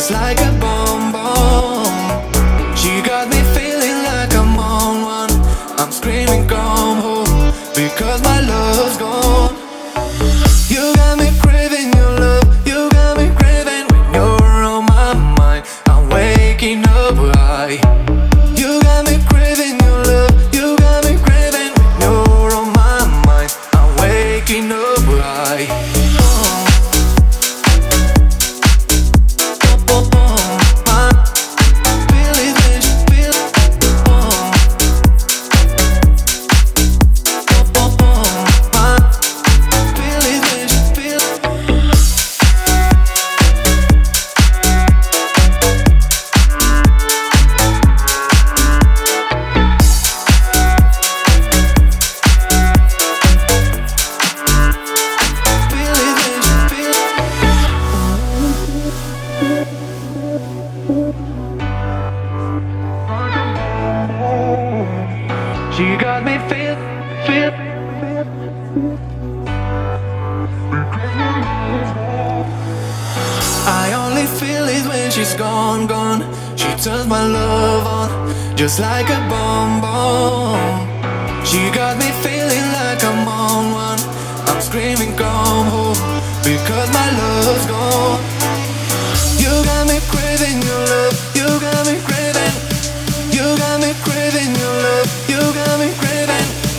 just like a bomb bomb. She got me feeling like I'm on one. I'm screaming come home because my love's gone. You got me craving your love. You got me craving when you're on my mind. I'm waking up high. You got me craving your love. You got me craving when you're on my mind. I'm waking up high. She got me feel. I only feel it when she's gone. She turns my love on, just like a bomb bomb. She got me feeling like I'm on one. I'm screaming come home because my love's gone. You got me craving your love. You got me craving. You got me craving your love. You got me craving.